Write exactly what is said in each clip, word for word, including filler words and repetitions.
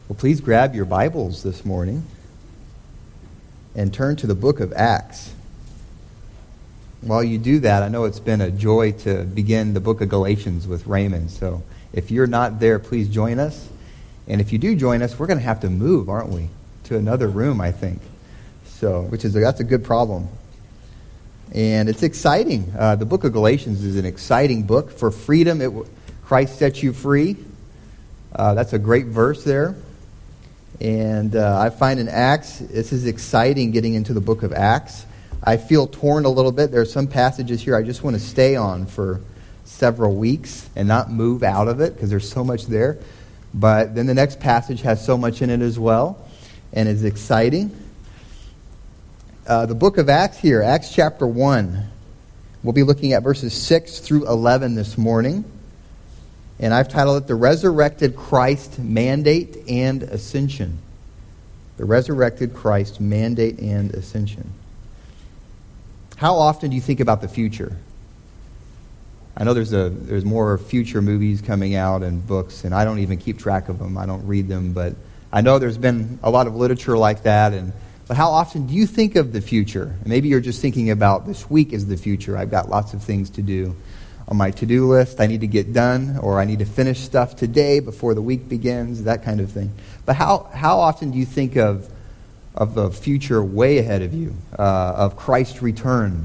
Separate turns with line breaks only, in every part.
Well, please grab your Bibles this morning and turn to the book of Acts. While you do that, I know it's been a joy to begin the book of Galatians with Raymond. So if you're not there, please join us. And if you do join us, we're going to have to move, aren't we, to another room, I think. So, which is a, that's a good problem. And it's exciting. Uh, the book of Galatians is an exciting book. For freedom, it, Christ sets you free. Uh, that's a great verse there. And uh, I find in Acts, this is exciting getting into the book of Acts. I feel torn a little bit. There are some passages here I just want to stay on for several weeks and not move out of it because there's so much there. But then the next passage has so much in it as well and is exciting. Uh, the book of Acts here, Acts chapter one. We'll be looking at verses six through eleven this morning. And I've titled it, The Resurrected Christ Mandate and Ascension. The Resurrected Christ Mandate and Ascension. How often do you think about the future? I know there's a there's more future movies coming out and books, and I don't even keep track of them. I don't read them, but I know there's been a lot of literature like that. And but how often do you think of the future? Maybe you're just thinking about this week is the future. I've got lots of things to do on my to-do list. I need to get done, or I need to finish stuff today before the week begins, that kind of thing. But how, how often do you think of, of the future way ahead of you, uh, of Christ's return?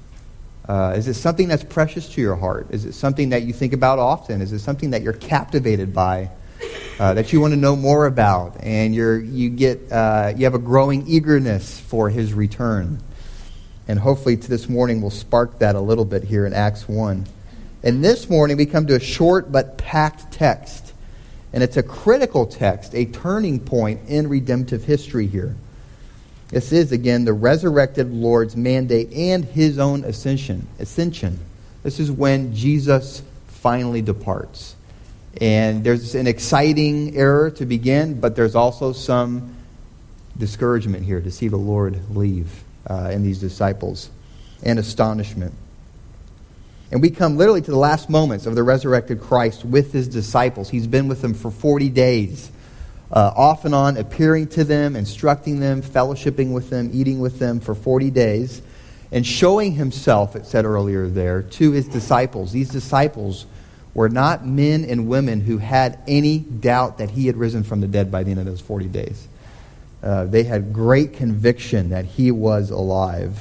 Uh, is it something that's precious to your heart? Is it something that you think about often? Is it something that you're captivated by, uh, that you want to know more about, and you're you get uh, you have a growing eagerness for His return? And hopefully to this morning we'll spark that a little bit here in Acts one. And this morning we come to a short but packed text. And it's a critical text, a turning point in redemptive history here. This is, again, the resurrected Lord's mandate and His own ascension. Ascension. This is when Jesus finally departs. And there's an exciting era to begin, but there's also some discouragement here to see the Lord leave uh, in these disciples, and astonishment. And we come literally to the last moments of the resurrected Christ with His disciples. He's been with them for forty days, uh, off and on, appearing to them, instructing them, fellowshipping with them, eating with them for forty days, and showing Himself, it said earlier there, to His disciples. These disciples were not men and women who had any doubt that He had risen from the dead by the end of those forty days. Uh, they had great conviction that He was alive.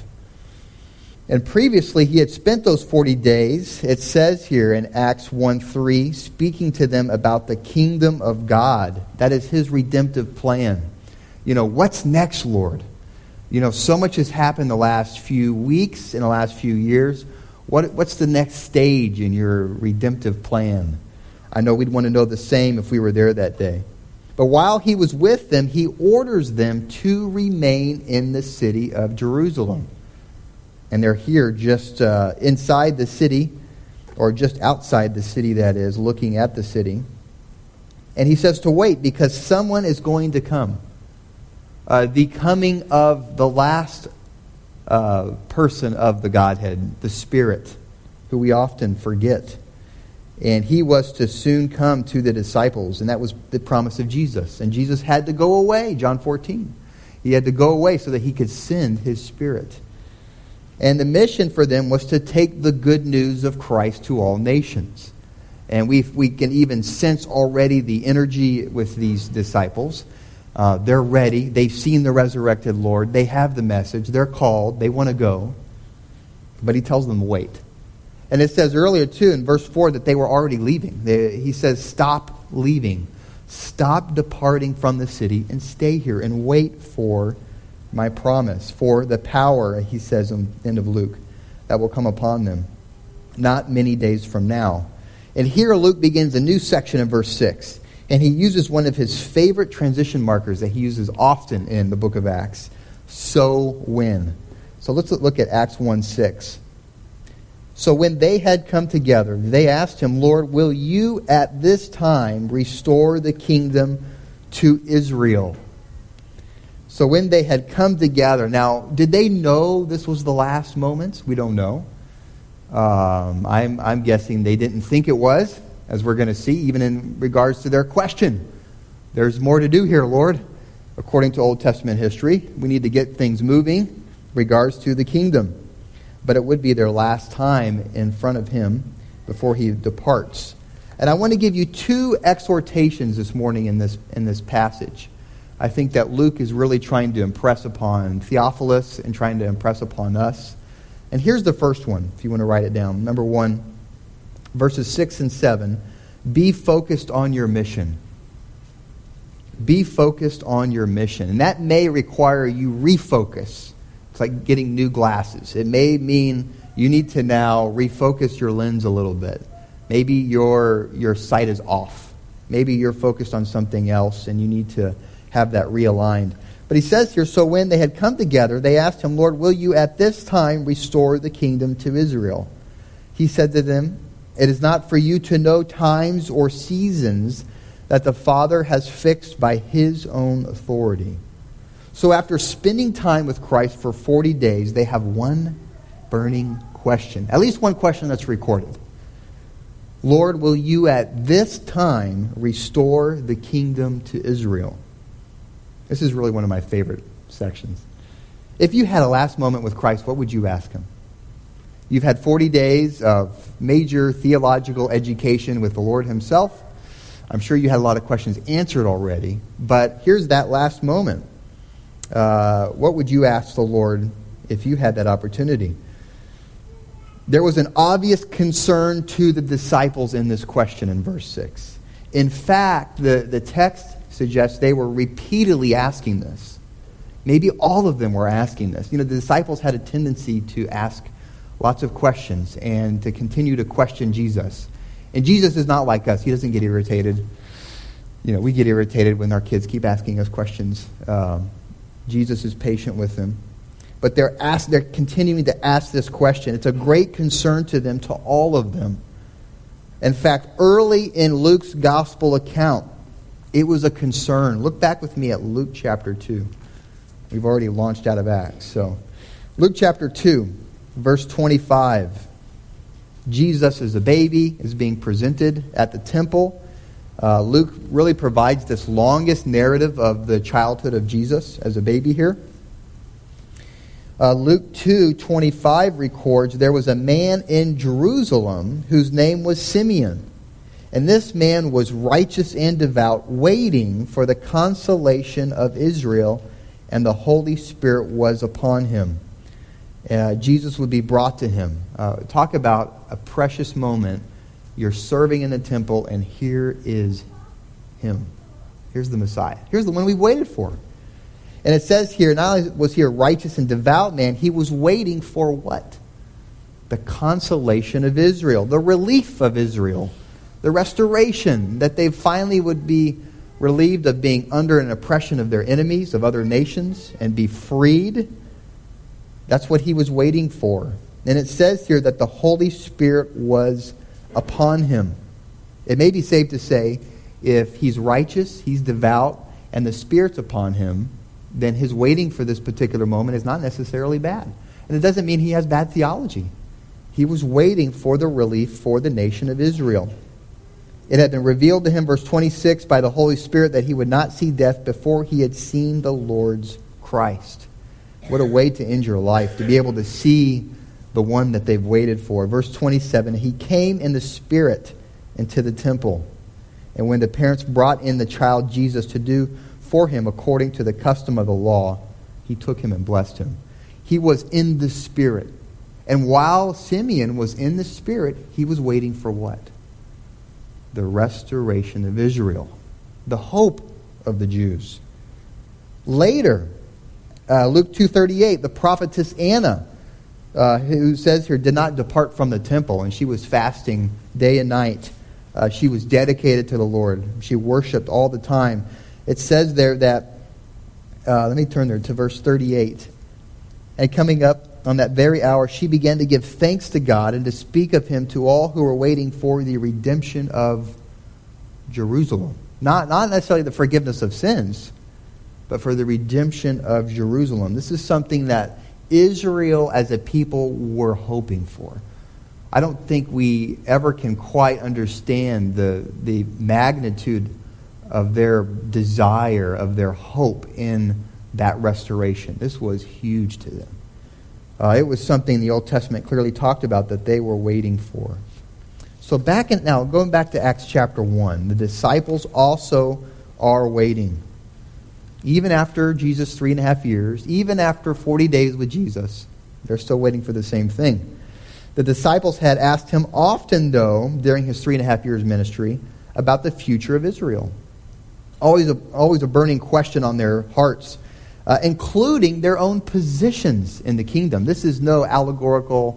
And previously, He had spent those forty days, it says here in Acts one three, speaking to them about the kingdom of God. That is His redemptive plan. You know, what's next, Lord? You know, so much has happened the last few weeks, in the last few years. What, what's the next stage in your redemptive plan? I know we'd want to know the same if we were there that day. But while He was with them, He orders them to remain in the city of Jerusalem. And they're here just uh, inside the city, or just outside the city, that is, looking at the city. And He says to wait because someone is going to come. Uh, the coming of the last uh, person of the Godhead, the Spirit, who we often forget. And He was to soon come to the disciples, and that was the promise of Jesus. And Jesus had to go away, John fourteen. He had to go away so that He could send His Spirit. And the mission for them was to take the good news of Christ to all nations. And we we can even sense already the energy with these disciples. Uh, they're ready. They've seen the resurrected Lord. They have the message. They're called. They want to go. But He tells them, wait. And it says earlier, too, in verse four, that they were already leaving. They, he says, stop leaving. Stop departing from the city and stay here and wait for my promise, for the power, He says in the end of Luke, that will come upon them not many days from now. And here Luke begins a new section in verse six. And he uses one of his favorite transition markers that he uses often in the book of Acts. So when. So let's look at Acts one six. So when they had come together, they asked Him, Lord, will You at this time restore the kingdom to Israel? So when they had come together, now, did they know this was the last moments? We don't know. Um, I'm, I'm guessing they didn't think it was, as we're going to see, even in regards to their question. There's more to do here, Lord. According to Old Testament history, we need to get things moving in regards to the kingdom. But it would be their last time in front of him before he departs. And I want to give you two exhortations this morning in this in this passage. I think that Luke is really trying to impress upon Theophilus and trying to impress upon us. And here's the first one, if you want to write it down. Number one, verses six and seven. Be focused on your mission. Be focused on your mission. And that may require you refocus. It's like getting new glasses. It may mean you need to now refocus your lens a little bit. Maybe your your sight is off. Maybe you're focused on something else and you need to have that realigned. But he says here, so when they had come together, they asked him, Lord, will you at this time restore the kingdom to Israel? He said to them, it is not for you to know times or seasons that the Father has fixed by his own authority. So after spending time with Christ for forty days, they have one burning question. At least one question that's recorded. Lord, will you at this time restore the kingdom to Israel? This is really one of my favorite sections. If you had a last moment with Christ, what would you ask him? You've had forty days of major theological education with the Lord himself. I'm sure you had a lot of questions answered already. But here's that last moment. Uh, what would you ask the Lord if you had that opportunity? There was an obvious concern to the disciples in this question in verse six. In fact, the, the text suggests they were repeatedly asking this. Maybe all of them were asking this. You know, the disciples had a tendency to ask lots of questions and to continue to question Jesus. And Jesus is not like us. He doesn't get irritated. You know, we get irritated when our kids keep asking us questions. Um, Jesus is patient with them. But they're asked, they're continuing to ask this question. It's a great concern to them, to all of them. In fact, early in Luke's gospel account, it was a concern. Look back with me at Luke chapter two. We've already launched out of Acts. So, Luke chapter two, verse twenty-five. Jesus as a baby is being presented at the temple. Uh, Luke really provides this longest narrative of the childhood of Jesus as a baby here. Uh, Luke two twenty-five records, there was a man in Jerusalem whose name was Simeon. And this man was righteous and devout, waiting for the consolation of Israel, and the Holy Spirit was upon him. Uh, Jesus would be brought to him. Uh, talk about a precious moment. You're serving in the temple, and here is him. Here's the Messiah. Here's the one we waited for. And it says here, not only was he a righteous and devout man, he was waiting for what? The consolation of Israel, the relief of Israel, the restoration, that they finally would be relieved of being under an oppression of their enemies, of other nations, and be freed. That's what he was waiting for. And it says here that the Holy Spirit was upon him. It may be safe to say, if he's righteous, he's devout, and the Spirit's upon him, then his waiting for this particular moment is not necessarily bad. And it doesn't mean he has bad theology. He was waiting for the relief for the nation of Israel. It had been revealed to him, verse twenty-six, by the Holy Spirit that he would not see death before he had seen the Lord's Christ. What a way to end your life, to be able to see the one that they've waited for. Verse twenty-seven, he came in the Spirit into the temple. And when the parents brought in the child Jesus to do for him according to the custom of the law, he took him and blessed him. He was in the Spirit. And while Simeon was in the Spirit, he was waiting for what? The restoration of Israel. The hope of the Jews. Later, uh, Luke two thirty-eight, the prophetess Anna, uh, who says here, did not depart from the temple, and she was fasting day and night. Uh, she was dedicated to the Lord. She worshipped all the time. It says there that, uh, let me turn there to verse thirty-eight. And coming up on that very hour, she began to give thanks to God and to speak of him to all who were waiting for the redemption of Jerusalem. Not, not necessarily the forgiveness of sins, but for the redemption of Jerusalem. This is something that Israel as a people were hoping for. I don't think we ever can quite understand the, the magnitude of their desire, of their hope in that restoration. This was huge to them. Uh, it was something the Old Testament clearly talked about that they were waiting for. So back in, now, going back to Acts chapter one, the disciples also are waiting. Even after Jesus' three and a half years, even after forty days with Jesus, they're still waiting for the same thing. The disciples had asked him often, though, during his three and a half years ministry, about the future of Israel. Always a, always a burning question on their hearts, uh, including their own positions in the kingdom. This is no allegorical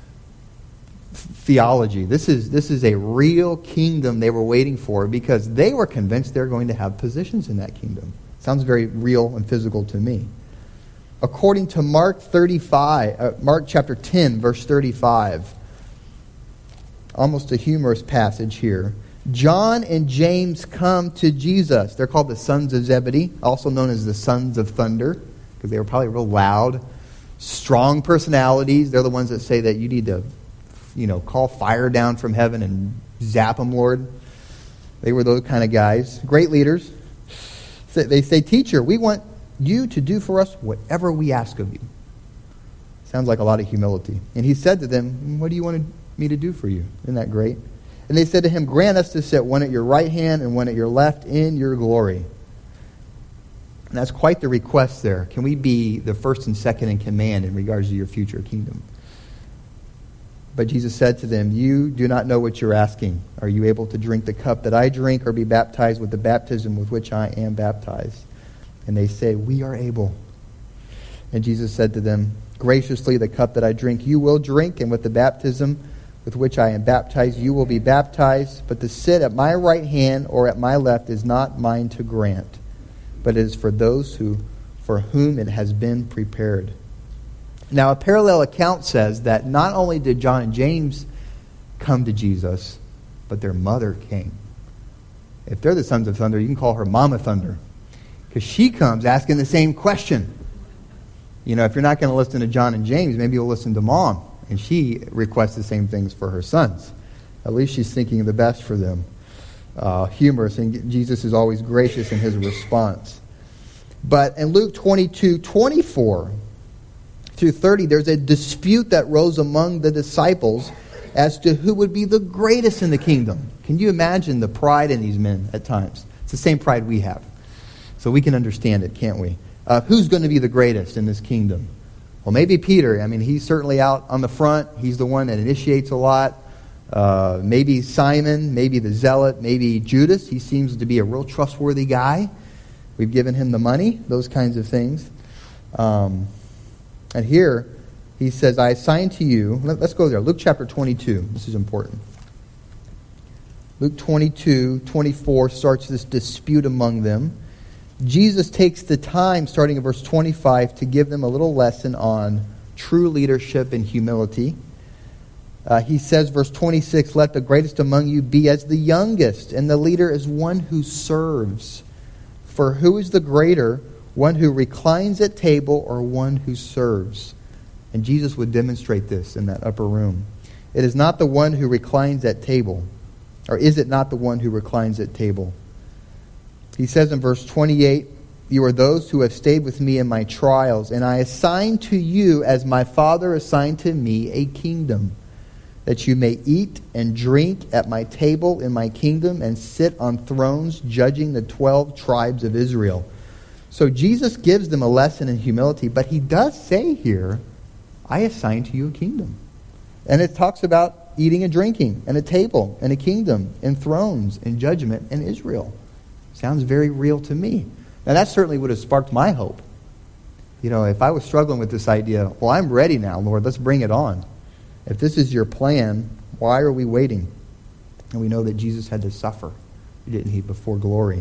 theology. This is this is a real kingdom they were waiting for because they were convinced they're going to have positions in that kingdom. Sounds very real and physical to me. According to Mark thirty-five, uh, Mark chapter ten, verse thirty-five, almost a humorous passage here. John and James come to Jesus. They're called the sons of Zebedee, also known as the sons of thunder, because they were probably real loud, strong personalities. They're the ones that say that you need to, you know, call fire down from heaven and zap them, Lord. They were those kind of guys. Great leaders. They say, "Teacher, we want you to do for us whatever we ask of you." Sounds like a lot of humility. And he said to them, "What do you want me to do for you?" Isn't that great? And they said to him, "Grant us to sit one at your right hand and one at your left in your glory." And that's quite the request there. Can we be the first and second in command in regards to your future kingdom? But Jesus said to them, "You do not know what you're asking. Are you able to drink the cup that I drink or be baptized with the baptism with which I am baptized?" And they say, "We are able." And Jesus said to them, "Graciously, the cup that I drink you will drink, and with the baptism with which I am baptized you will be baptized. But to sit at my right hand or at my left is not mine to grant, but it is for those who, for whom it has been prepared." Now, a parallel account says that not only did John and James come to Jesus, but their mother came. If they're the sons of thunder, you can call her Mama Thunder, because she comes asking the same question. You know, if you're not going to listen to John and James, maybe you'll listen to Mom. And she requests the same things for her sons. At least she's thinking of the best for them. Uh, humorous, and Jesus is always gracious in his response. But in Luke twenty-two, twenty-four through thirty, there's a dispute that rose among the disciples as to who would be the greatest in the kingdom. Can you imagine the pride in these men at times? It's the same pride we have. So we can understand it, can't we? Uh, who's going to be the greatest in this kingdom? Well, maybe Peter. I mean, he's certainly out on the front. He's the one that initiates a lot. Uh, maybe Simon, maybe the zealot, maybe Judas. He seems to be a real trustworthy guy. We've given him the money, those kinds of things. Um, and here, he says, "I assign to you," let, let's go there, Luke chapter twenty-two. This is important. Luke twenty-two, twenty-four starts this dispute among them. Jesus takes the time, starting in verse twenty-five, to give them a little lesson on true leadership and humility. Uh, he says, verse twenty-six, "Let the greatest among you be as the youngest, and the leader as one who serves. For who is the greater, one who reclines at table or one who serves?" And Jesus would demonstrate this in that upper room. It is not the one who reclines at table, or is it not the one who reclines at table? He says in verse twenty-eight, "You are those who have stayed with me in my trials, and I assign to you, as my Father assigned to me, a kingdom, that you may eat and drink at my table in my kingdom and sit on thrones judging the twelve tribes of Israel." So Jesus gives them a lesson in humility, but he does say here, "I assign to you a kingdom." And it talks about eating and drinking, and a table, and a kingdom, and thrones, and judgment, and Israel. Sounds very real to me. Now that certainly would have sparked my hope. You know, if I was struggling with this idea, well, I'm ready now, Lord, let's bring it on. If this is your plan, why are we waiting? And we know that Jesus had to suffer, didn't he, before glory.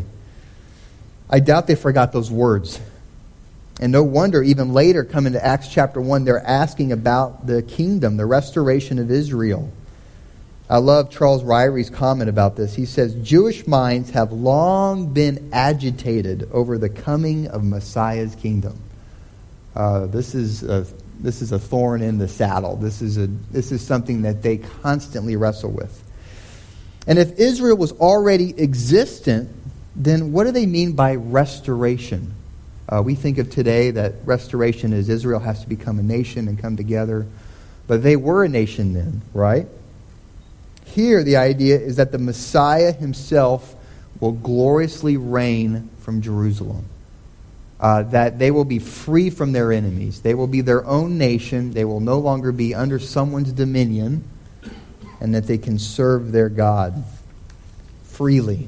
I doubt they forgot those words. And no wonder, even later, come into Acts chapter one, they're asking about the kingdom, the restoration of Israel. I love Charles Ryrie's comment about this. He says, "Jewish minds have long been agitated over the coming of Messiah's kingdom." Uh, this is a, this is a thorn in the saddle. This is a this is something that they constantly wrestle with. And if Israel was already existent then what do they mean by restoration? Uh, we think of today that restoration is Israel has to become a nation and come together. But they were a nation then, right? Here the idea is that the Messiah himself will gloriously reign from Jerusalem. Uh, that they will be free from their enemies. They will be their own nation. They will no longer be under someone's dominion. And that they can serve their God freely.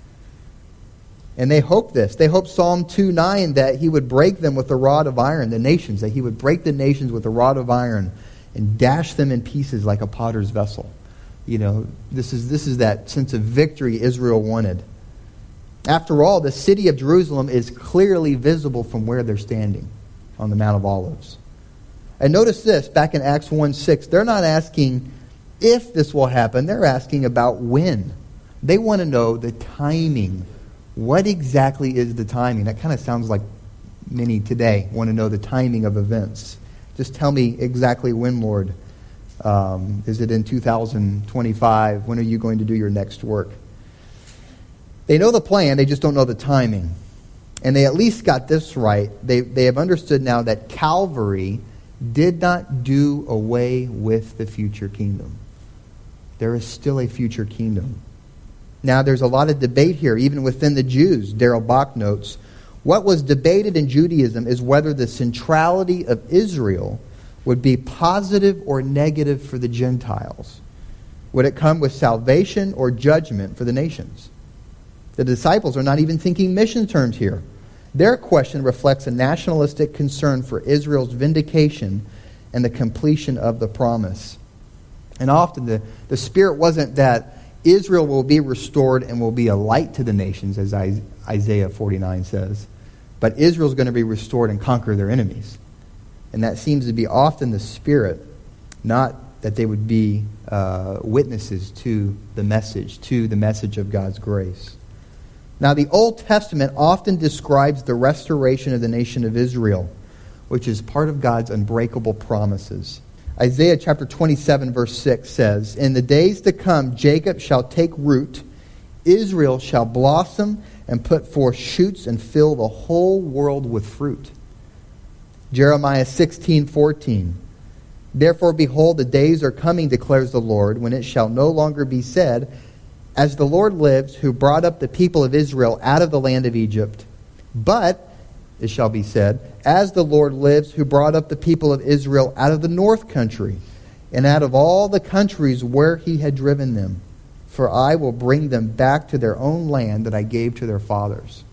And they hope this. They hope Psalm two nine that he would break them with a rod of iron, the nations, that he would break the nations with a rod of iron and dash them in pieces like a potter's vessel. You know, this is this is that sense of victory Israel wanted. After all, the city of Jerusalem is clearly visible from where they're standing on the Mount of Olives. And notice this, back in Acts one six, they're not asking if this will happen, they're asking about when. They want to know the timing. What exactly is the timing? That kind of sounds like many today want to know the timing of events. Just tell me exactly when, Lord. Um, is it in two thousand twenty-five? When are you going to do your next work? They know the plan, they just don't know the timing. And they at least got this right. They, they have understood now that Calvary did not do away with the future kingdom. There is still a future kingdom. Now, there's a lot of debate here, even within the Jews. Darrell Bach notes, what was debated in Judaism is whether the centrality of Israel would be positive or negative for the Gentiles. Would it come with salvation or judgment for the nations? The disciples are not even thinking mission terms here. Their question reflects a nationalistic concern for Israel's vindication and the completion of the promise. And often the, the spirit wasn't that Israel will be restored and will be a light to the nations, as Isaiah forty-nine says. But Israel's going to be restored and conquer their enemies. And that seems to be often the spirit, not that they would be uh, witnesses to the message, to the message of God's grace. Now, the Old Testament often describes the restoration of the nation of Israel, which is part of God's unbreakable promises. Isaiah chapter twenty-seven, verse six says, in the days to come, Jacob shall take root, Israel shall blossom and put forth shoots and fill the whole world with fruit. Jeremiah sixteen fourteen, therefore, behold, the days are coming, declares the Lord, when it shall no longer be said, as the Lord lives, who brought up the people of Israel out of the land of Egypt. But, it shall be said, as the Lord lives, who brought up the people of Israel out of the north country, and out of all the countries where he had driven them. For I will bring them back to their own land that I gave to their fathers.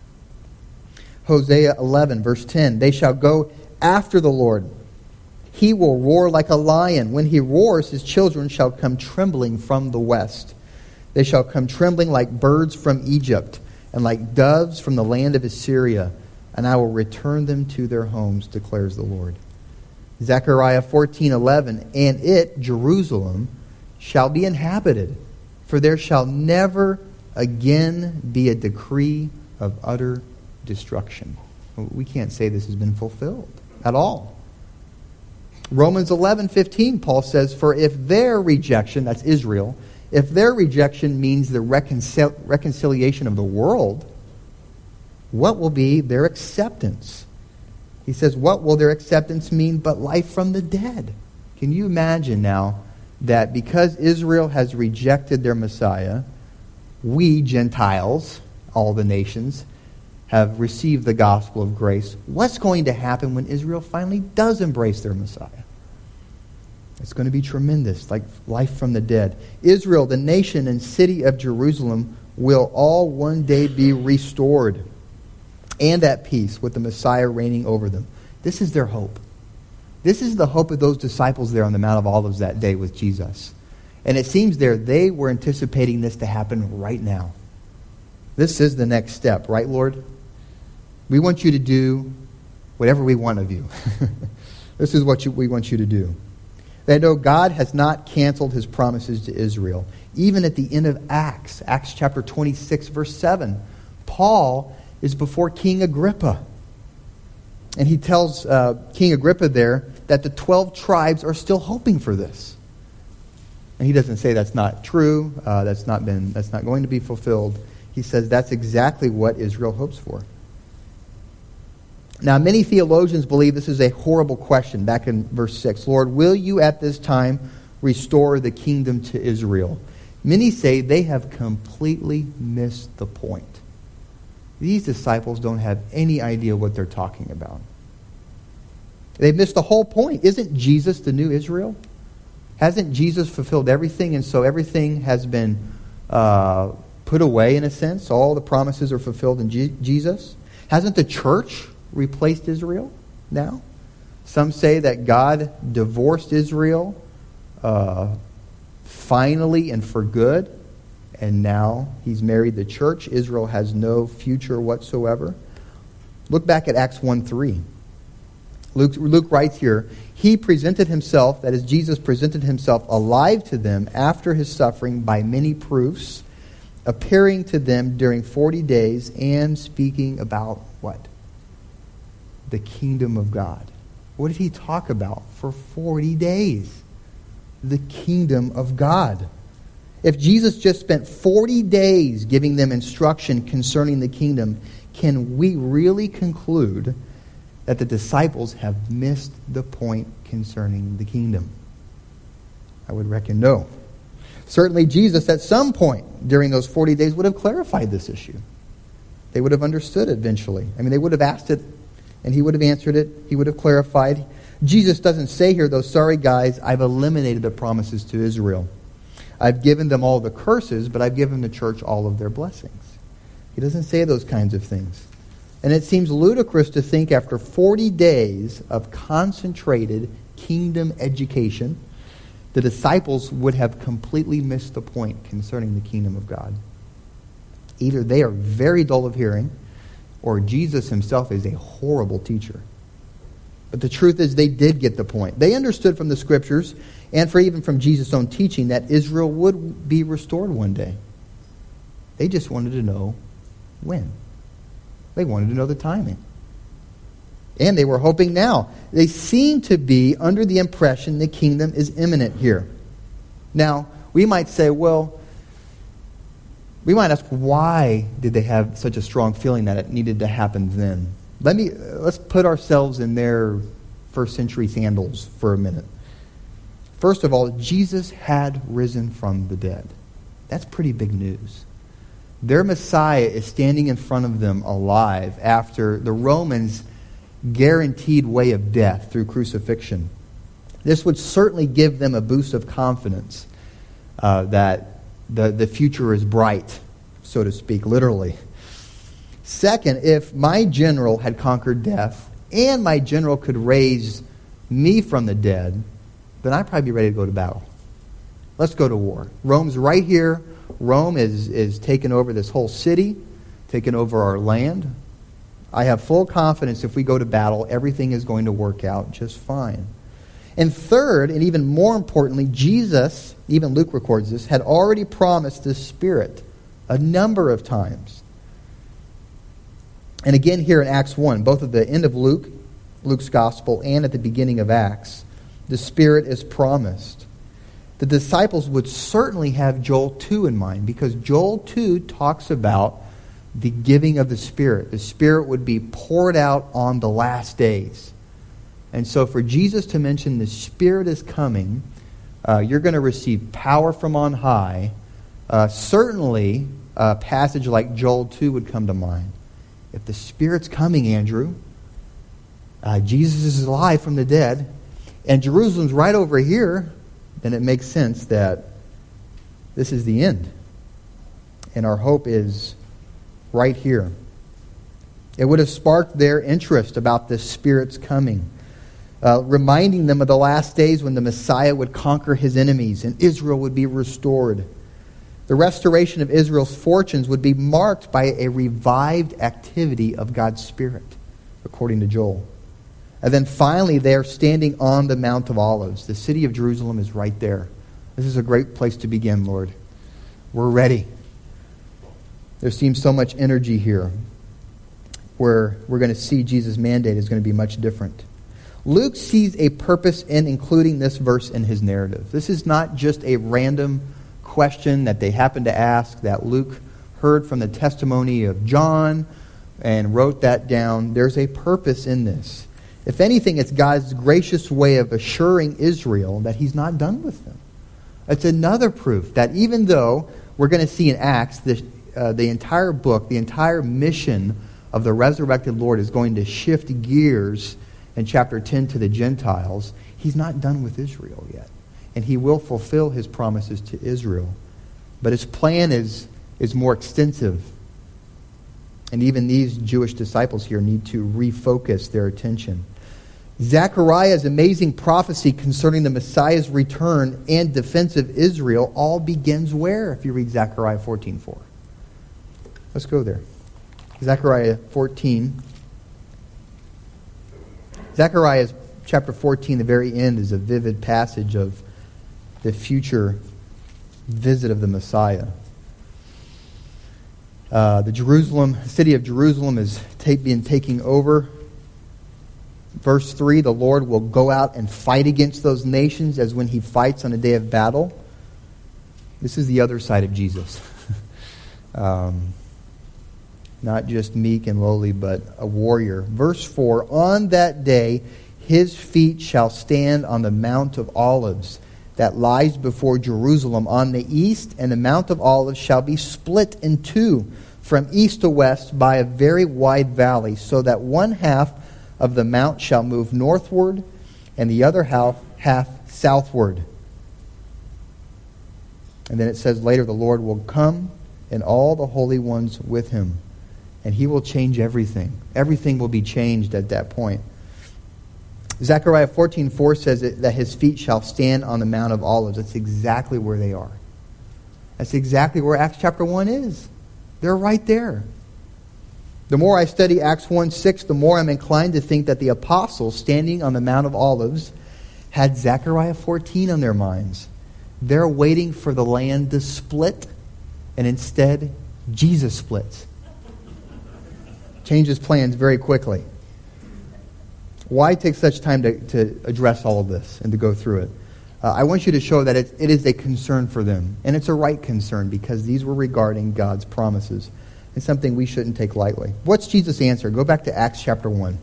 Hosea eleven, verse ten, they shall go after the Lord. He will roar like a lion. When he roars, his children shall come trembling from the west. They shall come trembling like birds from Egypt, and like doves from the land of Assyria, and I will return them to their homes, declares the Lord. Zechariah fourteen eleven, and it, Jerusalem, shall be inhabited, for there shall never again be a decree of utter destruction. We can't say this has been fulfilled at all. Romans eleven fifteen, Paul says, for if their rejection, that's Israel, if their rejection means the reconcil- reconciliation of the world, what will be their acceptance? He says, what will their acceptance mean but life from the dead? Can you imagine now that because Israel has rejected their Messiah, we Gentiles, all the nations, have received the gospel of grace? What's going to happen when Israel finally does embrace their Messiah? It's going to be tremendous, like life from the dead. Israel, the nation and city of Jerusalem, will all one day be restored and at peace with the Messiah reigning over them. This is their hope. This is the hope of those disciples there on the Mount of Olives that day with Jesus. And it seems there they were anticipating this to happen right now. This is the next step, right, Lord? We want you to do whatever we want of you. This is what you, we want you to do. They know God has not canceled his promises to Israel. Even at the end of Acts, Acts chapter twenty-six, verse seven, Paul is before King Agrippa. And he tells uh, King Agrippa there that the twelve tribes are still hoping for this. And he doesn't say that's not true, uh, that's not been, that's not going to be fulfilled. He says that's exactly what Israel hopes for. Now, many theologians believe this is a horrible question. Back in verse six, Lord, will you at this time restore the kingdom to Israel? Many say they have completely missed the point. These disciples don't have any idea what they're talking about. They've missed the whole point. Isn't Jesus the new Israel? Hasn't Jesus fulfilled everything, and so everything has been uh, put away in a sense? All the promises are fulfilled in G- Jesus? Hasn't the church replaced Israel now? Some say that God divorced Israel uh, finally and for good, and now he's married the church. Israel has no future whatsoever. Look back at Acts one three. Luke, Luke writes here, he presented himself, that is, Jesus presented himself alive to them after his suffering by many proofs, appearing to them during forty days and speaking about what? The kingdom of God. What did he talk about for forty days? The kingdom of God. If Jesus just spent forty days giving them instruction concerning the kingdom, can we really conclude that the disciples have missed the point concerning the kingdom? I would reckon no. Certainly Jesus at some point during those forty days would have clarified this issue. They would have understood it eventually. I mean, they would have asked it and he would have answered it. He would have clarified. Jesus doesn't say here, though, sorry guys, I've eliminated the promises to Israel. I've given them all the curses, but I've given the church all of their blessings. He doesn't say those kinds of things. And it seems ludicrous to think after forty days of concentrated kingdom education, the disciples would have completely missed the point concerning the kingdom of God. Either they are very dull of hearing, or Jesus himself is a horrible teacher. But the truth is they did get the point. They understood from the scriptures, and for even from Jesus' own teaching, that Israel would be restored one day. They just wanted to know when. They wanted to know the timing. And they were hoping now. They seem to be under the impression the kingdom is imminent here. Now, we might say, well, we might ask, why did they have such a strong feeling that it needed to happen then? Let me, let's put ourselves in their first century sandals for a minute. First of all, Jesus had risen from the dead. That's pretty big news. Their Messiah is standing in front of them alive after the Romans' guaranteed way of death through crucifixion. This would certainly give them a boost of confidence uh, that the, the future is bright, so to speak, literally. Second, if my general had conquered death and my general could raise me from the dead, then I'd probably be ready to go to battle. Let's go to war. Rome's right here. Rome is, is taking over this whole city, taking over our land. I have full confidence if we go to battle, everything is going to work out just fine. And third, and even more importantly, Jesus, even Luke records this, had already promised the Spirit a number of times. And again here in Acts one, both at the end of Luke, Luke's Gospel, and at the beginning of Acts, the Spirit is promised. The disciples would certainly have Joel two in mind, because Joel two talks about the giving of the Spirit. The Spirit would be poured out on the last days. And so for Jesus to mention the Spirit is coming, uh, you're going to receive power from on high, uh, certainly a passage like Joel two would come to mind. If the Spirit's coming, Andrew, uh, Jesus is alive from the dead, and Jerusalem's right over here, then it makes sense that this is the end. And our hope is right here. It would have sparked their interest about the Spirit's coming, uh, reminding them of the last days when the Messiah would conquer his enemies and Israel would be restored. The restoration of Israel's fortunes would be marked by a revived activity of God's Spirit, according to Joel. And then finally, they are standing on the Mount of Olives. The city of Jerusalem is right there. This is a great place to begin, Lord. We're ready. There seems so much energy here, where we're going to see Jesus' mandate is going to be much different. Luke sees a purpose in including this verse in his narrative. This is not just a random question that they happen to ask that Luke heard from the testimony of John and wrote that down. There's a purpose in this. If anything, it's God's gracious way of assuring Israel that he's not done with them. It's another proof that even though we're going to see in Acts the, uh, the entire book, the entire mission of the resurrected Lord is going to shift gears in chapter ten to the Gentiles, he's not done with Israel yet. And he will fulfill his promises to Israel. But his plan is, is more extensive. And even these Jewish disciples here need to refocus their attention. Zechariah's amazing prophecy concerning the Messiah's return and defense of Israel all begins where, if you read Zechariah fourteen four? Let's go there. Zechariah fourteen. Zechariah chapter fourteen, the very end, is a vivid passage of the future visit of the Messiah. Uh, the Jerusalem, city of Jerusalem is take, being taken over. Verse three, the Lord will go out and fight against those nations as when he fights on a day of battle. This is the other side of Jesus. um, not just meek and lowly, but a warrior. Verse four, on that day his feet shall stand on the Mount of Olives that lies before Jerusalem on the east, and the Mount of Olives shall be split in two from east to west by a very wide valley, so that one half of the mount shall move northward, and the other half, half southward. And then it says later, the Lord will come and all the holy ones with him, and he will change everything. Everything will be changed at that point. Zechariah fourteen four says that his feet shall stand on the Mount of Olives. That's exactly where they are. That's exactly where Acts chapter one is. They're right there. The more I study Acts one six, the more I'm inclined to think that the apostles standing on the Mount of Olives had Zechariah fourteen on their minds. They're waiting for the land to split, and instead, Jesus splits. Changes plans very quickly. Why take such time to, to address all of this and to go through it? Uh, I want you to show that it, it is a concern for them. And it's a right concern because these were regarding God's promises. It's something we shouldn't take lightly. What's Jesus' answer? Go back to Acts chapter one.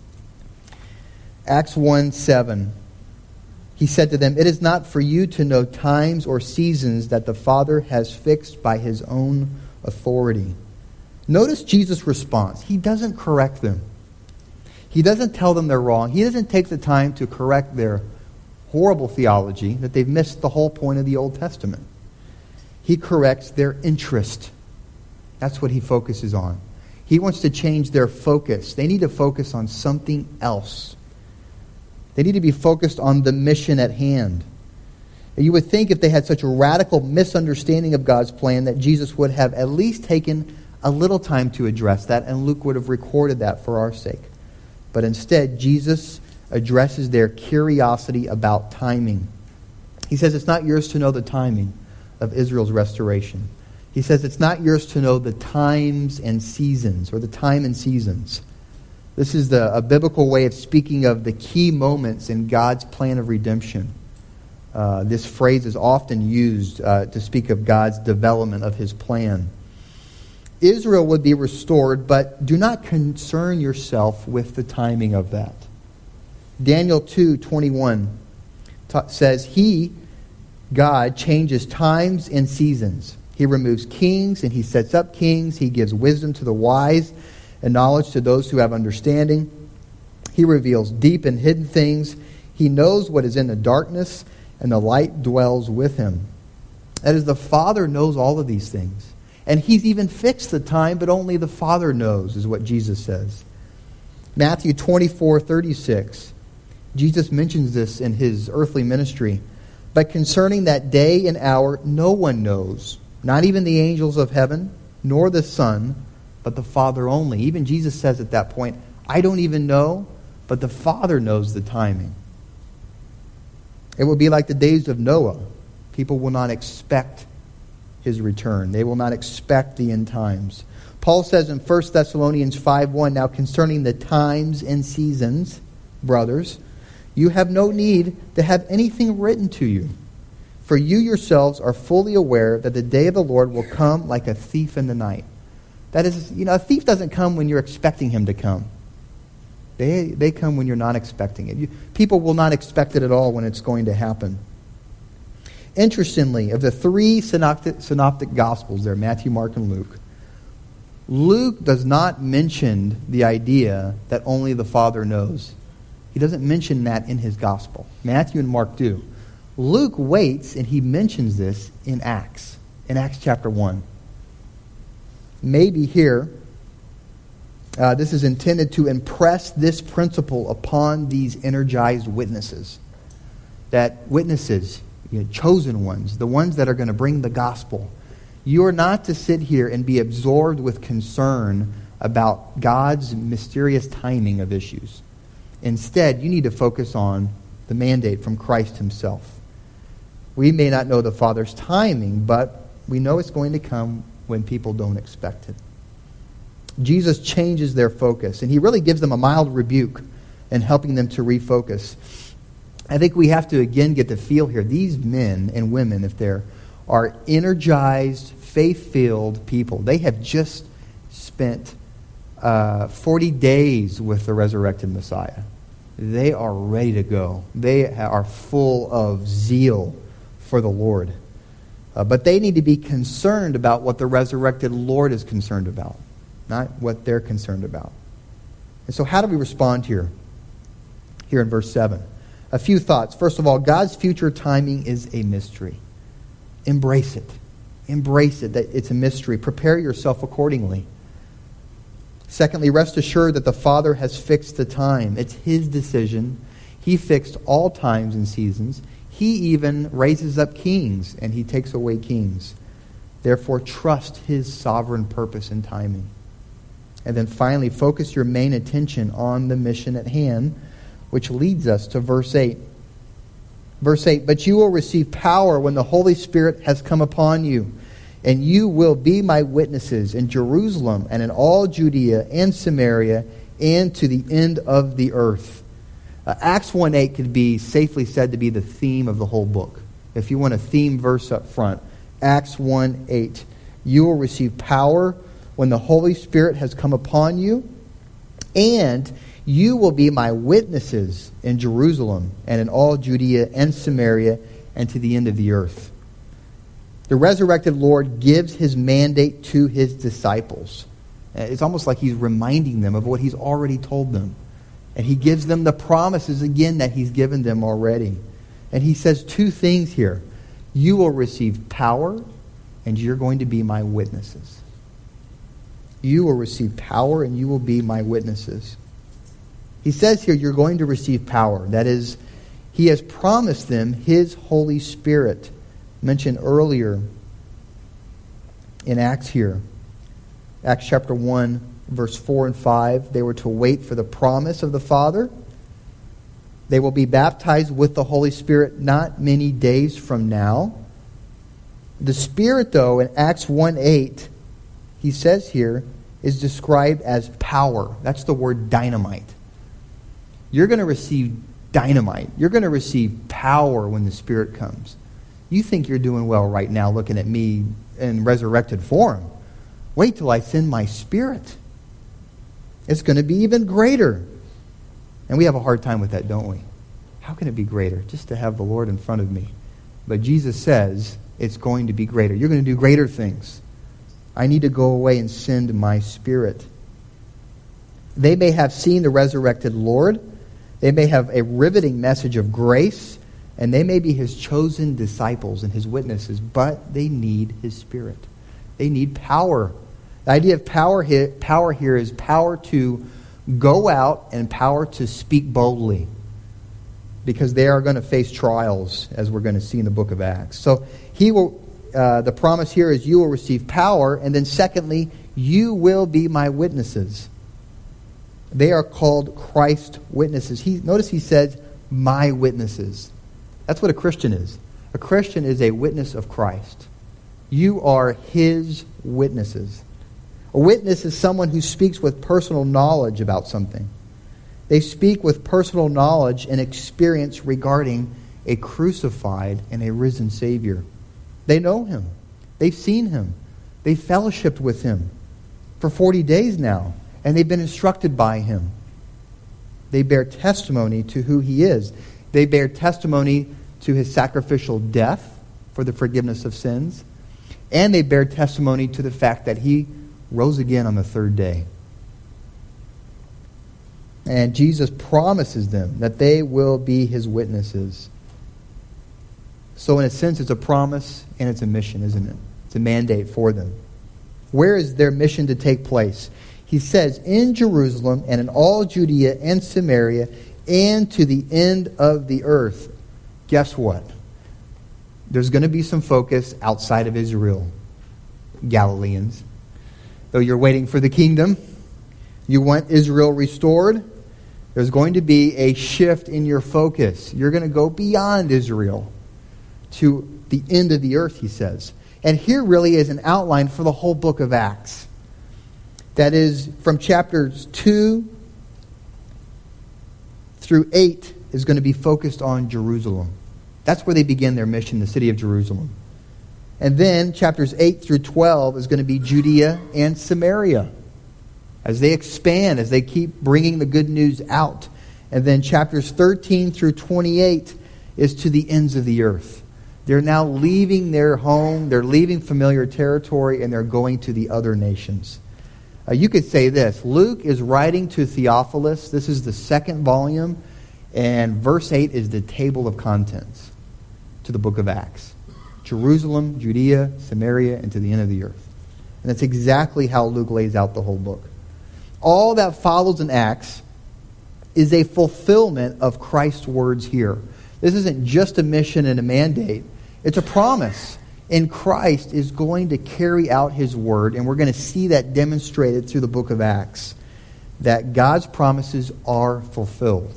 Acts one seven. He said to them, it is not for you to know times or seasons that the Father has fixed by his own authority. Notice Jesus' response. He doesn't correct them. He doesn't tell them they're wrong. He doesn't take the time to correct their horrible theology, that they've missed the whole point of the Old Testament. He corrects their interest. That's what he focuses on. He wants to change their focus. They need to focus on something else. They need to be focused on the mission at hand. You would think if they had such a radical misunderstanding of God's plan that Jesus would have at least taken a little time to address that, and Luke would have recorded that for our sake. But instead, Jesus addresses their curiosity about timing. He says it's not yours to know the timing of Israel's restoration. He says it's not yours to know the times and seasons, or the time and seasons. This is the, a biblical way of speaking of the key moments in God's plan of redemption. Uh, this phrase is often used uh, to speak of God's development of his plan. Israel would be restored, but do not concern yourself with the timing of that. Daniel two twenty-one t- says, He, God, changes times and seasons. He removes kings and he sets up kings. He gives wisdom to the wise and knowledge to those who have understanding. He reveals deep and hidden things. He knows what is in the darkness, and the light dwells with him. That is, the Father knows all of these things. And he's even fixed the time, but only the Father knows, is what Jesus says. Matthew twenty-four thirty-six. Jesus mentions this in his earthly ministry. But concerning that day and hour, no one knows, not even the angels of heaven, nor the Son, but the Father only. Even Jesus says at that point, I don't even know, but the Father knows the timing. It will be like the days of Noah. People will not expect his return. They will not expect the end times. Paul says in First Thessalonians five one, now concerning the times and seasons, brothers, you have no need to have anything written to you, for For you yourselves are fully aware that the day of the Lord will come like a thief in the night. That is, you know, a thief doesn't come when you're expecting him to come. They, they come when you're not expecting it. You, people will not expect it at all when it's going to happen. Interestingly, of the three synoptic, synoptic Gospels there, Matthew, Mark, and Luke, Luke does not mention the idea that only the Father knows. He doesn't mention that in his Gospel. Matthew and Mark do. Luke waits and he mentions this in Acts, in Acts chapter one. Maybe here, uh, this is intended to impress this principle upon these energized witnesses. That witnesses, you know, chosen ones, the ones that are going to bring the gospel, you are not to sit here and be absorbed with concern about God's mysterious timing of issues. Instead, you need to focus on the mandate from Christ himself. We may not know the Father's timing, but we know it's going to come when people don't expect it. Jesus changes their focus, and he really gives them a mild rebuke in helping them to refocus. I think we have to again get the feel here. These men and women, if they're are energized, faith-filled people. They have just spent uh, forty days with the resurrected Messiah. They are ready to go. They are full of zeal for the Lord. Uh, but they need to be concerned about what the resurrected Lord is concerned about, not what they're concerned about. And so how do we respond here? Here in verse seven. A few thoughts. First of all, God's future timing is a mystery. Embrace it. Embrace it, that it's a mystery. Prepare yourself accordingly. Secondly, rest assured that the Father has fixed the time. It's his decision. He fixed all times and seasons. He even raises up kings, and he takes away kings. Therefore, trust his sovereign purpose and timing. And then finally, focus your main attention on the mission at hand, which leads us to verse eight. Verse eight, but you will receive power when the Holy Spirit has come upon you, and you will be my witnesses in Jerusalem and in all Judea and Samaria and to the end of the earth. Uh, Acts one eight could be safely said to be the theme of the whole book. If you want a theme verse up front, Acts one eight. You will receive power when the Holy Spirit has come upon you, and you will be my witnesses in Jerusalem and in all Judea and Samaria and to the end of the earth. The resurrected Lord gives his mandate to his disciples. It's almost like he's reminding them of what he's already told them. And he gives them the promises again that he's given them already. And he says two things here. You will receive power, and you're going to be my witnesses. You will receive power, and you will be my witnesses. He says here, you're going to receive power. That is, he has promised them his Holy Spirit, mentioned earlier in Acts here. Acts chapter one, verse four and five. They were to wait for the promise of the Father. They will be baptized with the Holy Spirit not many days from now. The Spirit, though, in Acts one eight, he says here, is described as power. That's the word dynamite. You're going to receive dynamite. You're going to receive power when the Spirit comes. You think you're doing well right now looking at me in resurrected form. Wait till I send my Spirit. It's going to be even greater. And we have a hard time with that, don't we? How can it be greater? Just to have the Lord in front of me. But Jesus says it's going to be greater. You're going to do greater things. I need to go away and send my Spirit. They may have seen the resurrected Lord. They may have a riveting message of grace. And they may be his chosen disciples and his witnesses. But they need his Spirit. They need power. The idea of power here, power here is power to go out and power to speak boldly. Because they are going to face trials, as we're going to see in the book of Acts. So he will. Uh, the promise here is you will receive power. And then secondly, you will be my witnesses. They are called Christ witnesses. He, notice he says, my witnesses. That's what a Christian is. A Christian is a witness of Christ. You are his witnesses. A witness is someone who speaks with personal knowledge about something. They speak with personal knowledge and experience regarding a crucified and a risen Savior. They know him. They've seen him. They've fellowshiped with him for forty days now, and they've been instructed by him. They bear testimony to who he is. They bear testimony to his sacrificial death for the forgiveness of sins, and they bear testimony to the fact that he rose again on the third day. And Jesus promises them that they will be his witnesses. So in a sense, it's a promise and it's a mission, isn't it? It's a mandate for them. Where is their mission to take place? He says, in Jerusalem and in all Judea and Samaria and to the end of the earth. Guess what? There's going to be some focus outside of Israel, Galileans. Though you're waiting for the kingdom, you want Israel restored, there's going to be a shift in your focus. You're going to go beyond Israel to the end of the earth, he says. And here really is an outline for the whole book of Acts. That is, from chapters two through eight is going to be focused on Jerusalem. That's where they begin their mission, the city of Jerusalem. And then chapters eight through twelve is going to be Judea and Samaria, as they expand, as they keep bringing the good news out. And then chapters thirteen through twenty-eight is to the ends of the earth. They're now leaving their home, they're leaving familiar territory, and they're going to the other nations. Uh, you could say this, Luke is writing to Theophilus. This is the second volume, and verse eight is the table of contents to the book of Acts. Jerusalem, Judea, Samaria, and to the end of the earth. And that's exactly how Luke lays out the whole book. All that follows in Acts is a fulfillment of Christ's words here. This isn't just a mission and a mandate. It's a promise. And Christ is going to carry out his word, and we're going to see that demonstrated through the book of Acts, that God's promises are fulfilled,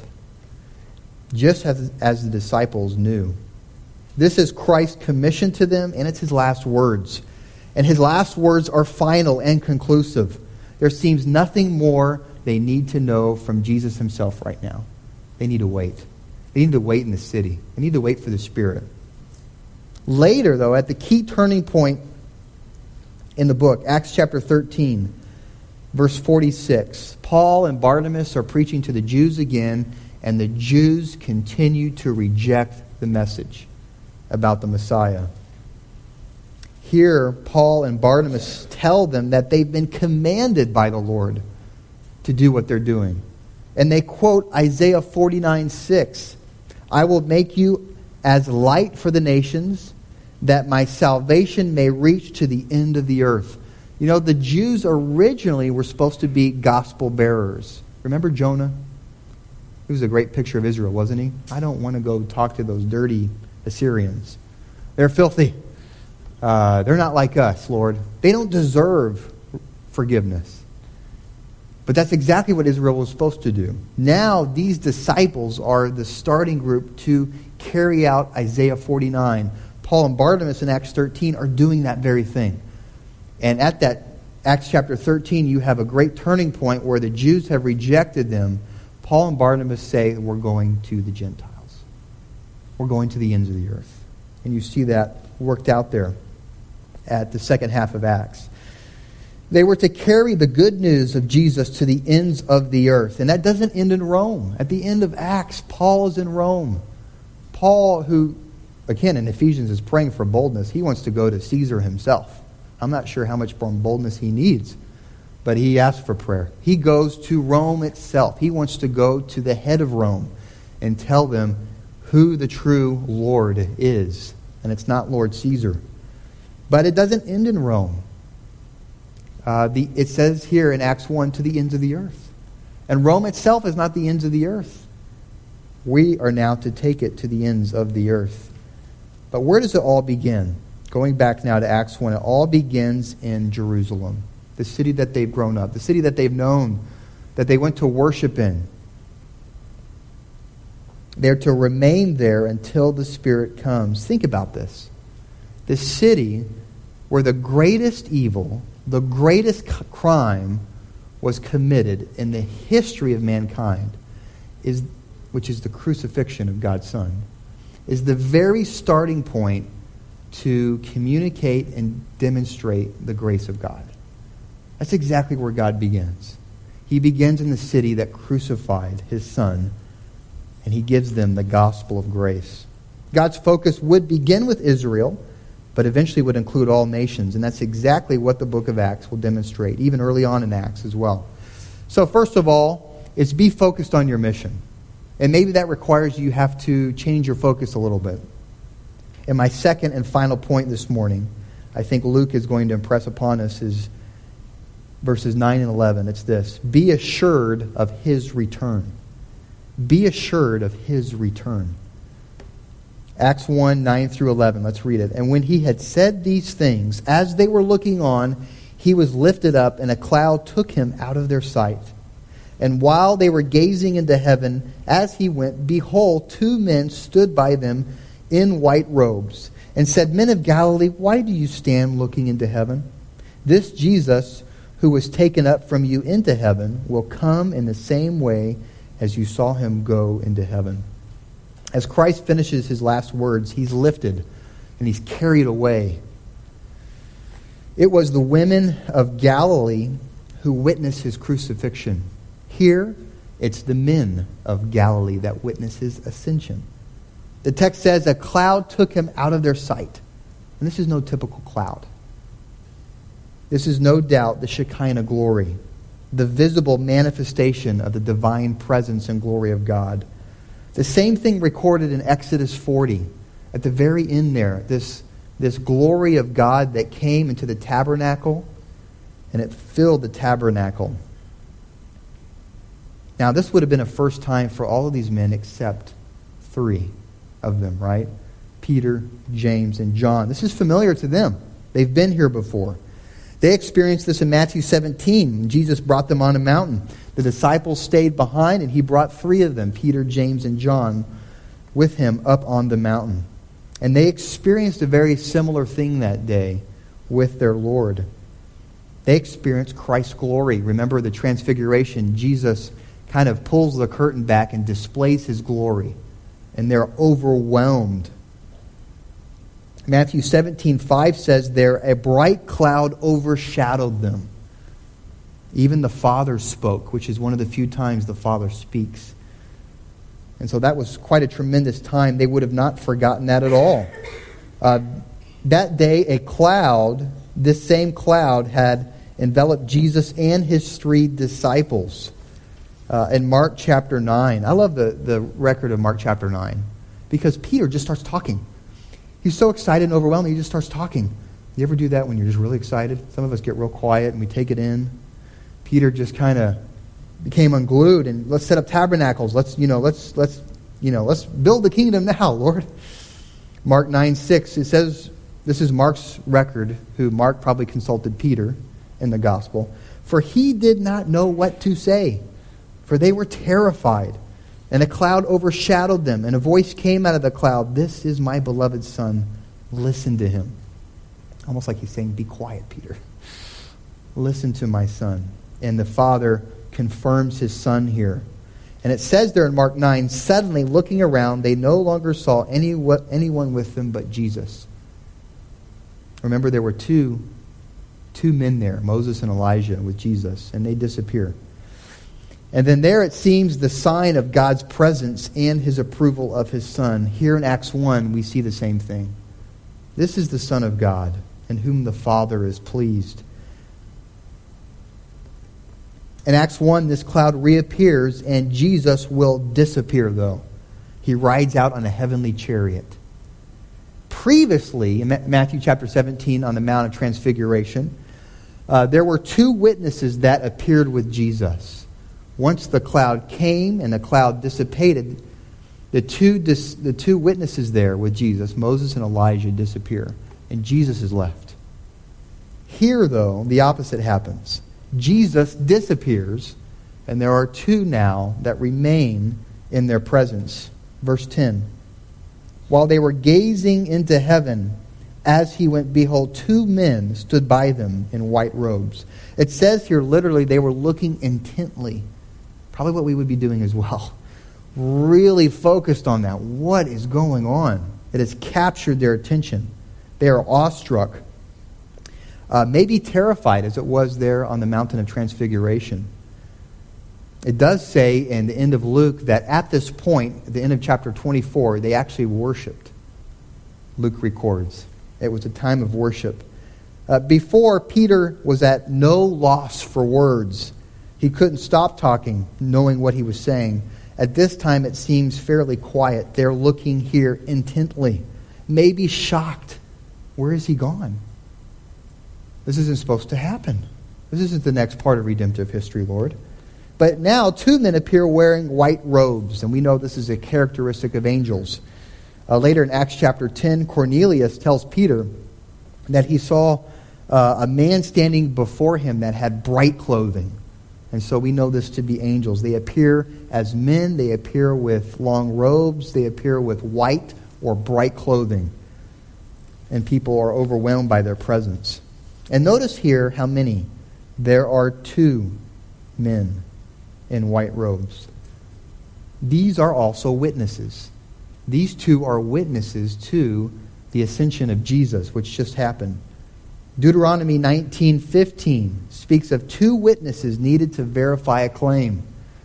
just as, as the disciples knew. This is Christ's commission to them, and it's his last words. And his last words are final and conclusive. There seems nothing more they need to know from Jesus himself right now. They need to wait. They need to wait in the city. They need to wait for the Spirit. Later, though, at the key turning point in the book, Acts chapter thirteen, verse forty-six, Paul and Barnabas are preaching to the Jews again, and the Jews continue to reject the message about the Messiah. Here, Paul and Barnabas tell them that they've been commanded by the Lord to do what they're doing. And they quote Isaiah forty-nine six, I will make you as light for the nations, that my salvation may reach to the end of the earth. You know, the Jews originally were supposed to be gospel bearers. Remember Jonah? He was a great picture of Israel, wasn't he? I don't want to go talk to those dirty Assyrians. They're filthy. Uh, they're not like us, Lord. They don't deserve forgiveness. But that's exactly what Israel was supposed to do. Now, these disciples are the starting group to carry out Isaiah forty-nine. Paul and Barnabas in Acts thirteen are doing that very thing. And at that Acts chapter thirteen, you have a great turning point where the Jews have rejected them. Paul and Barnabas say, we're going to the Gentiles. We're going to the ends of the earth. And you see that worked out there at the second half of Acts. They were to carry the good news of Jesus to the ends of the earth. And that doesn't end in Rome. At the end of Acts, Paul is in Rome. Paul, who, again, in Ephesians is praying for boldness. He wants to go to Caesar himself. I'm not sure how much boldness he needs, but he asks for prayer. He goes to Rome itself. He wants to go to the head of Rome and tell them who the true Lord is. And it's not Lord Caesar. But it doesn't end in Rome. Uh, the, it says here in Acts one, to the ends of the earth. And Rome itself is not the ends of the earth. We are now to take it to the ends of the earth. But where does it all begin? Going back now to Acts one, it all begins in Jerusalem, the city that they've grown up, the city that they've known, that they went to worship in. They're to remain there until the Spirit comes. Think about this. This city where the greatest evil, the greatest crime was committed in the history of mankind, is which is the crucifixion of God's Son. is the very starting point to communicate and demonstrate the grace of God. That's exactly where God begins. He begins in the city that crucified his Son, and he gives them the gospel of grace. God's focus would begin with Israel, but eventually would include all nations, and that's exactly what the book of Acts will demonstrate, even early on in Acts as well. So first of all, it's be focused on your mission. And maybe that requires you have to change your focus a little bit. And my second and final point this morning, I think Luke is going to impress upon us, is verses nine and eleven. It's this: be assured of his return. Be assured of his return. Acts one, nine through eleven. Let's read it. And when he had said these things, as they were looking on, he was lifted up, and a cloud took him out of their sight. And while they were gazing into heaven, as he went, behold, two men stood by them in white robes, and said, Men of Galilee, why do you stand looking into heaven? This Jesus, who was taken up from you into heaven, will come in the same way as you saw him go into heaven. As Christ finishes his last words, he's lifted and he's carried away. It was the women of Galilee who witnessed his crucifixion. Here, it's the men of Galilee that witness his ascension. The text says a cloud took him out of their sight. And this is no typical cloud. This is no doubt the Shekinah glory, the visible manifestation of the divine presence and glory of God. The same thing recorded in Exodus forty. At the very end there, this, this glory of God that came into the tabernacle, and it filled the tabernacle. Now, this would have been a first time for all of these men except three of them, right? Peter, James, and John. This is familiar to them. They've been here before. They experienced this in Matthew seventeen. Jesus brought them on a mountain. The disciples stayed behind, and he brought three of them, Peter, James, and John, with him up on the mountain. And they experienced a very similar thing that day with their Lord. They experienced Christ's glory. Remember the transfiguration. Jesus kind of pulls the curtain back and displays his glory. And they're overwhelmed. Matthew seventeen five says there, a bright cloud overshadowed them. Even the Father spoke, which is one of the few times the Father speaks. And so that was quite a tremendous time. They would have not forgotten that at all. Uh, that day, a cloud, this same cloud, had enveloped Jesus and his three disciples. Uh, in Mark chapter nine. I love the, the record of Mark chapter nine. Because Peter just starts talking. He's so excited and overwhelmed, he just starts talking. You ever do that when you're just really excited? Some of us get real quiet and we take it in. Peter just kind of became unglued, and let's set up tabernacles. Let's, you know, let's let's you know, let's build the kingdom now, Lord. Mark nine six, it says, this is Mark's record, who Mark probably consulted Peter in the gospel. For he did not know what to say, for they were terrified. And a cloud overshadowed them, and a voice came out of the cloud, This is my beloved Son, listen to him. Almost like he's saying, be quiet, Peter. Listen to my Son. And the Father confirms his Son here. And it says there in Mark nine, suddenly looking around, they no longer saw any, anyone with them but Jesus. Remember, there were two, two men there, Moses and Elijah with Jesus, and they disappear. And then there it seems the sign of God's presence and his approval of his Son. Here in Acts one, we see the same thing. This is the Son of God, in whom the Father is pleased. In Acts one, this cloud reappears, and Jesus will disappear, though. He rides out on a heavenly chariot. Previously, in Matthew chapter seventeen, on the Mount of Transfiguration, uh, there were two witnesses that appeared with Jesus. Once the cloud came and the cloud dissipated, the two dis- the two witnesses there with Jesus, Moses and Elijah, disappear, and Jesus is left. Here, though, the opposite happens. Jesus disappears, and there are two now that remain in their presence. Verse ten. While they were gazing into heaven, as he went, behold, two men stood by them in white robes. It says here, literally, they were looking intently. Probably what we would be doing as well. really focused on that. What is going on? It has captured their attention. They are awestruck, uh, maybe terrified as it was there on the mountain of transfiguration. It does say in the end of Luke that at this point, at the end of chapter twenty-four, they actually worshipped. Luke records. It was a time of worship. Uh, before, Peter was at no loss for words. He couldn't stop talking, knowing what he was saying. At this time, it seems fairly quiet. They're looking here intently, maybe shocked. Where is he gone? This isn't supposed to happen. This isn't the next part of redemptive history, Lord. But now two men appear wearing white robes, and we know this is a characteristic of angels. Uh, later in Acts chapter ten, Cornelius tells Peter that he saw uh, a man standing before him that had bright clothing. And so we know this to be angels. They appear as men. They appear with long robes. They appear with white or bright clothing. And people are overwhelmed by their presence. And notice here how many. There are two men in white robes. These are also witnesses. These two are witnesses to the ascension of Jesus, which just happened. Deuteronomy nineteen fifteen speaks of two witnesses needed to verify a claim.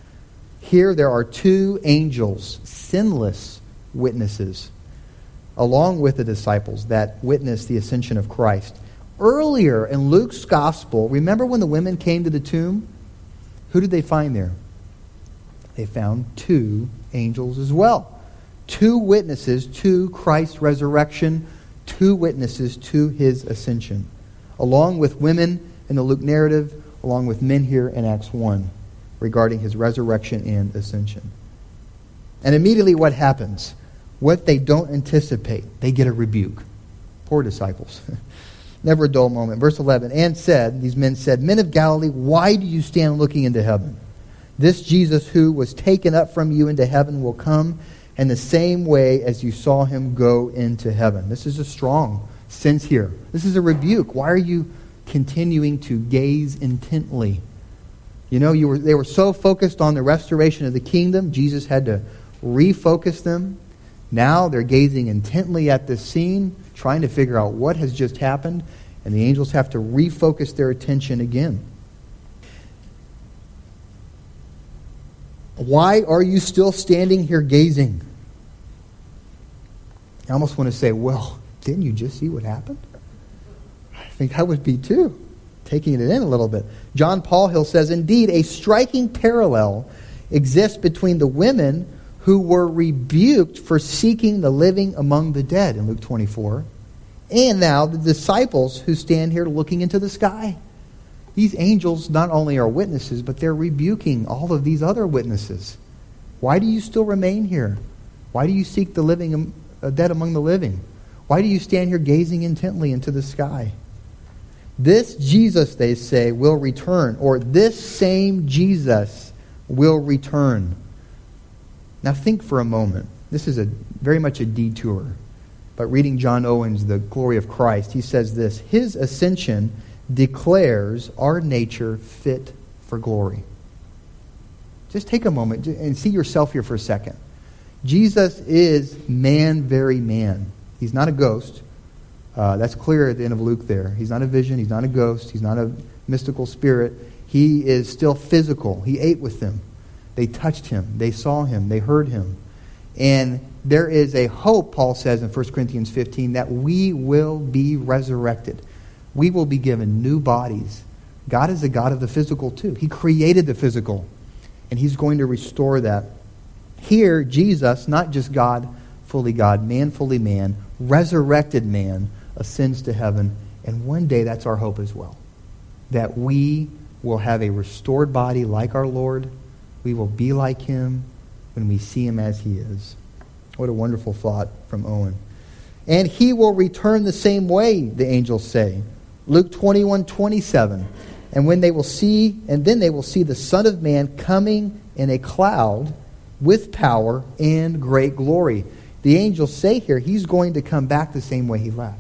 Here there are two angels, sinless witnesses, along with the disciples that witnessed the ascension of Christ. Earlier in Luke's gospel, remember when the women came to the tomb? Who did they find there? They found two angels as well. Two witnesses to Christ's resurrection, two witnesses to his ascension, along with women in the Luke narrative, along with men here in Acts one, regarding his resurrection and ascension. And immediately what happens? What they don't anticipate, they get a rebuke. Poor disciples. Never a dull moment. Verse eleven, and said, these men said, Men of Galilee, why do you stand looking into heaven? This Jesus who was taken up from you into heaven will come in the same way as you saw him go into heaven. This is a strong sense here. This is a rebuke. Why are you continuing to gaze intently? You know, you were they were so focused on the restoration of the kingdom, Jesus had to refocus them. Now they're gazing intently at this scene, trying to figure out what has just happened, and the angels have to refocus their attention again. Why are you still standing here gazing? I almost want to say, well, didn't you just see what happened? I think I would be too, taking it in a little bit. John Paul Hill says, indeed, a striking parallel exists between the women who were rebuked for seeking the living among the dead in Luke twenty-four, and now the disciples who stand here looking into the sky. These angels not only are witnesses, but they're rebuking all of these other witnesses. Why do you still remain here? Why do you seek the living, uh, dead among the living? Why do you stand here gazing intently into the sky? This Jesus, they say, will return, or this same Jesus will return. Now think for a moment. This is a very much a detour. But reading John Owen's The Glory of Christ, he says this, his ascension declares our nature fit for glory. Just take a moment and see yourself here for a second. Jesus is man, very man. He's not a ghost. Uh, that's clear at the end of Luke there. He's not a vision. He's not a ghost. He's not a mystical spirit. He is still physical. He ate with them. They touched him. They saw him. They heard him. And there is a hope, Paul says in First Corinthians fifteen, that we will be resurrected. We will be given new bodies. God is a God of the physical too. He created the physical, and he's going to restore that. Here, Jesus, not just God, fully God, man, fully man, resurrected man, ascends to heaven, and one day that's our hope as well. That we will have a restored body like our Lord. We will be like him when we see him as he is. What a wonderful thought from Owen. And he will return the same way, the angels say. Luke twenty-one twenty-seven. And when they will see, and then they will see the Son of Man coming in a cloud with power and great glory. The angels say here, he's going to come back the same way he left.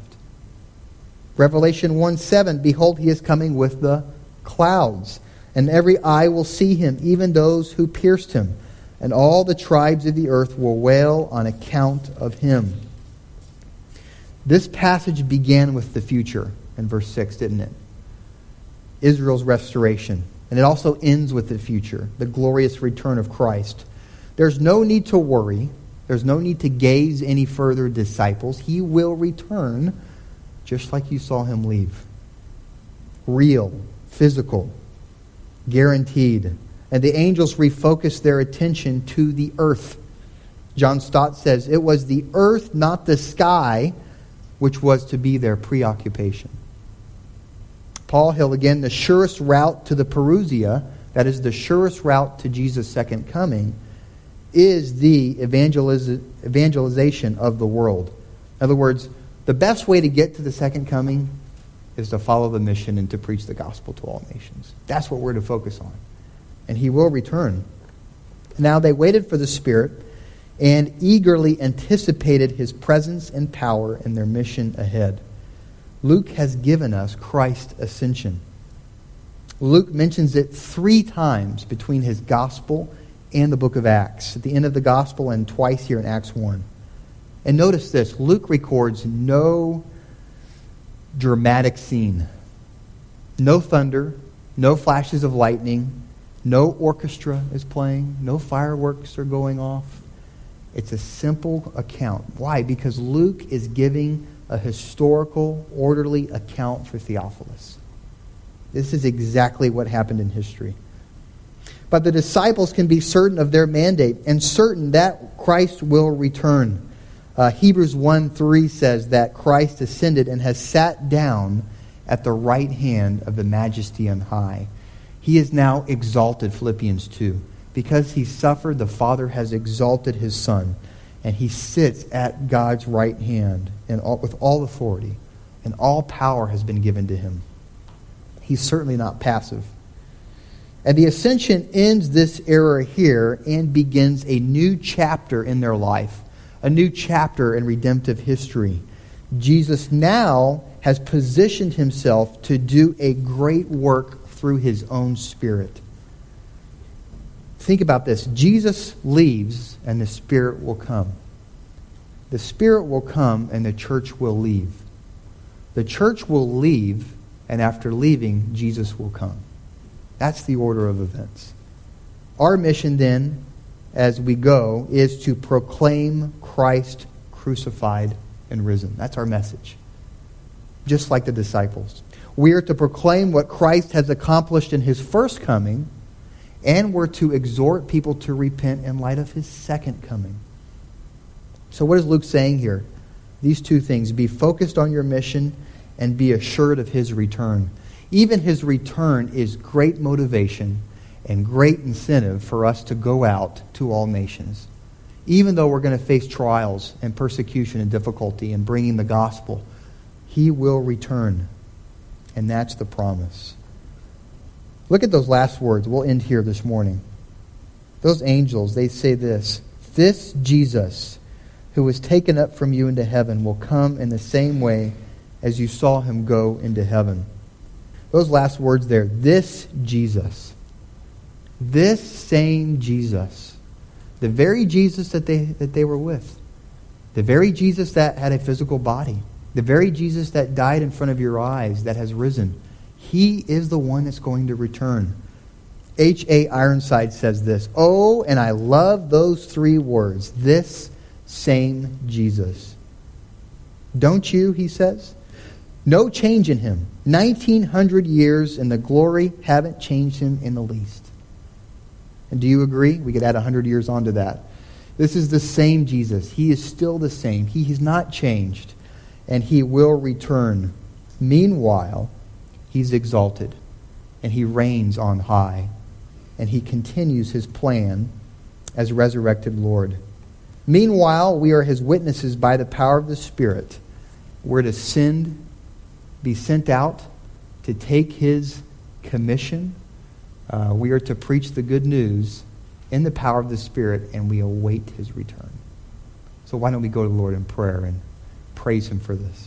Revelation one seven, behold, he is coming with the clouds, and every eye will see him, even those who pierced him. and all the tribes of the earth will wail on account of him. This passage began with the future in verse six, didn't it? Israel's restoration. And it also ends with the future, the glorious return of Christ. There's no need to worry. There's no need to gaze any further, disciples. He will return just like you saw him leave. Real, physical, guaranteed. And the angels refocused their attention to the earth. John Stott says, it was the earth, not the sky, which was to be their preoccupation. Paul Hill, again, the surest route to the Parousia, that is the surest route to Jesus' second coming, is the evangeliz- evangelization of the world. In other words, the best way to get to the second coming is to follow the mission and to preach the gospel to all nations. That's what we're to focus on. And he will return. Now they waited for the Spirit and eagerly anticipated his presence and power in their mission ahead. Luke has given us Christ's ascension. Luke mentions it three times between his gospel and the book of Acts. At the end of the gospel and twice here in Acts one. And notice this, Luke records no dramatic scene. No thunder, no flashes of lightning, no orchestra is playing, no fireworks are going off. It's a simple account. Why? Because Luke is giving a historical, orderly account for Theophilus. This is exactly what happened in history. But the disciples can be certain of their mandate and certain that Christ will return. Uh, Hebrews one three says that Christ ascended and has sat down at the right hand of the Majesty on high. He is now exalted, Philippians two. Because he suffered, the Father has exalted his Son. And he sits at God's right hand and all, with all authority. And all power has been given to him. He's certainly not passive. And the ascension ends this era here and begins a new chapter in their life. A new chapter in redemptive history. Jesus now has positioned himself to do a great work through his own Spirit. Think about this. Jesus leaves and the Spirit will come. The Spirit will come and the church will leave. The church will leave, and after leaving, Jesus will come. That's the order of events. Our mission then, as we go, is to proclaim Christ crucified and risen. That's our message. Just like the disciples. We are to proclaim what Christ has accomplished in his first coming, and we're to exhort people to repent in light of his second coming. So what is Luke saying here? These two things. Be focused on your mission and be assured of his return. Even his return is great motivation and great incentive for us to go out to all nations. Even though we're going to face trials and persecution and difficulty in bringing the gospel, he will return. And that's the promise. Look at those last words. We'll end here this morning. Those angels, they say this, "This Jesus who was taken up from you into heaven will come in the same way as you saw him go into heaven." Those last words there, this Jesus. This same Jesus. The very Jesus that they that they were with. The very Jesus that had a physical body. The very Jesus that died in front of your eyes, that has risen. He is the one that's going to return. H A Ironside says this, "Oh, and I love those three words. This same Jesus." Don't you, he says? No change in him. nineteen hundred years in the glory haven't changed him in the least. And do you agree? We could add one hundred years onto that. This is the same Jesus. He is still the same. He has not changed. And he will return. Meanwhile, he's exalted. And he reigns on high. And he continues his plan as resurrected Lord. Meanwhile, we are his witnesses by the power of the Spirit. We're to send, be sent out to take his commission. Uh, we are to preach the good news in the power of the Spirit, and we await his return. So why don't we go to the Lord in prayer and praise him for this.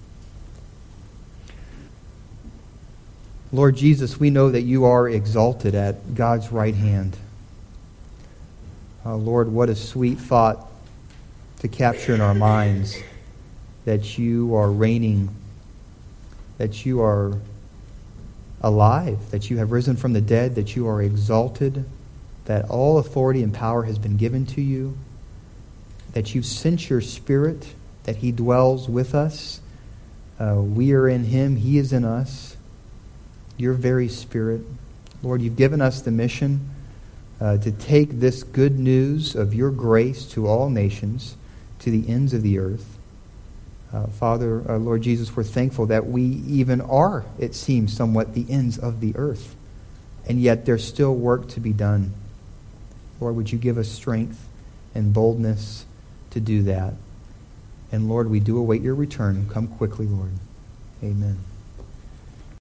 Lord Jesus, we know that you are exalted at God's right hand. Uh, Lord, what a sweet thought to capture in our minds, that you are reigning, that you are alive, that you have risen from the dead, that you are exalted, that all authority and power has been given to you, that you've sent your Spirit, that he dwells with us. Uh, we are in him, he is in us. Your very Spirit. Lord, you've given us the mission uh, to take this good news of your grace to all nations, to the ends of the earth. Uh, Father, uh, Lord Jesus, we're thankful that we even are, it seems, somewhat the ends of the earth. And yet there's still work to be done. Lord, would you give us strength and boldness to do that? And Lord, we do await your return. Come quickly, Lord. Amen.